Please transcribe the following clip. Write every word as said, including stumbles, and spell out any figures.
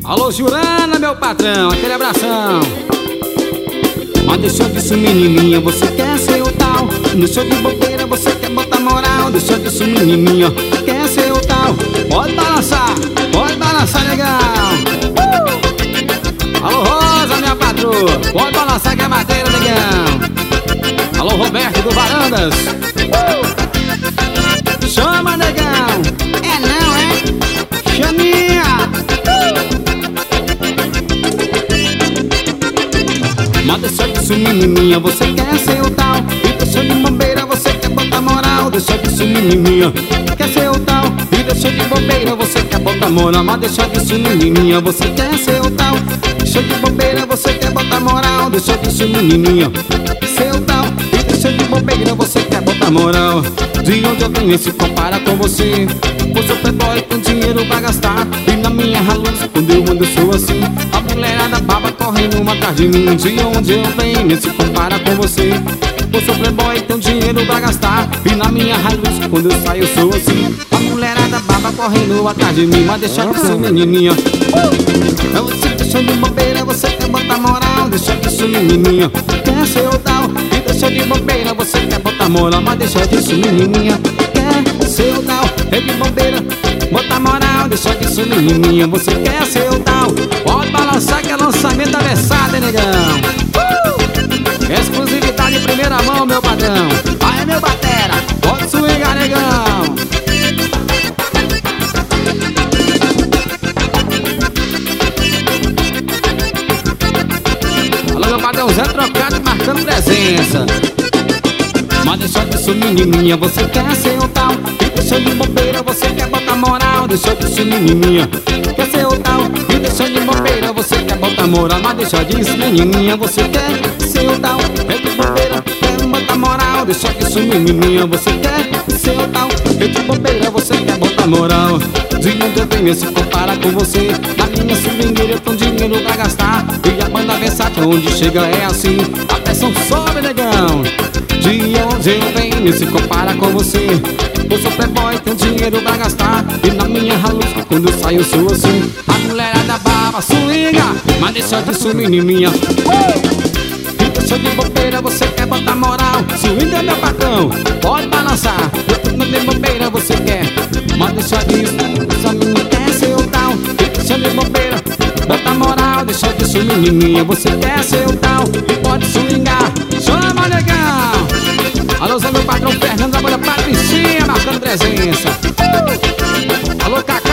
Alô, Jurana, meu patrão, aquele abração. Mas deixou disso, menininha, você quer ser o tal. Deixou de bobeira, você quer botar moral. Deixou disso, menininha, quer ser o tal. Pode balançar, pode balançar, legal. uh! Alô, Rosa, minha patroa, pode balançar que é madeira, negão. Alô, Roberto do Varandas. uh! Chama, negão. É não, é? Chaminha. Mas deixou disso, menininha, você quer ser o tal. E deixou de bobeira, você quer botar moral. Deixou disso, menininha, quer ser o tal. E deixou de bobeira, você quer botar moral. Mas deixou disso, menininha, você quer ser o tal. Deixou de bobeira, você quer botar moral. Deixou disso, menininha, ser o tal. E deixou de bobeira, você quer botar moral. De onde eu venho se compara com você. Eu sou playboy, tem dinheiro pra gastar. E na minha luz, quando eu ando, eu sou assim. A mulherada baba correndo uma atrás de mim. De onde eu venho se compara com você. Eu sou playboy, tenho dinheiro pra gastar. E na minha luz, quando eu saio, eu sou assim. A mulherada baba correndo atrás de mim. Mas deixa de ser menininha. uh! Você deixou de bobeira, você quer botar moral. Deixa de ser menininha, quer ser o tal. E deixou de bobeira, você quer botar moral. Mas deixa disso, menininha, quer ser o tal. É de bobeira, bota moral. Deixa disso, menininha, você quer ser o tal. Pode balançar que é lançamento avessado, hein, negão. uh! Exclusividade em primeira mão, meu padrão. Vai, meu batera, pode swingar, negão. Alô, meu padrão Zé Trocado marcando presença. Mas deixou disso, menininha, você quer ser o tal. E deixou de bobeira, você quer botar moral. Deixou disso, menininha, quer ser o tal. E deixou de bobeira, você quer botar moral. Mas deixou disso, menininha, você quer ser o tal. É de bobeira, quer botar moral. Deixou disso, menininha, você quer ser o tal. É de bobeira, você quer botar moral. De onde eu venho se compara com você. Na minha swingueira eu tenho dinheiro pra gastar. E a banda versátil onde chega é assim. A pressão sobe, negão. De onde eu venho se compara com você. Eu sou playboy, tenho dinheiro pra gastar. E na minha luz, quando eu saio, eu sou assim. A mulherada baba, swinga. Mas deixa disso, menininha. uh! E deixou de bobeira, você quer botar moral. Swinga é meu patrão, pode balançar. Eu não tenho bobeira, você quer. Mas deixa disso, essa menina quer ser o tal. E deixou de bobeira, bota moral. Deixa disso, menininha, você quer ser o tal. E pode swingar, chama, negão. Alô, Zé, meu patrão Fernando, da banda Patricinha, marcando presença. uh! Alô, Cacá.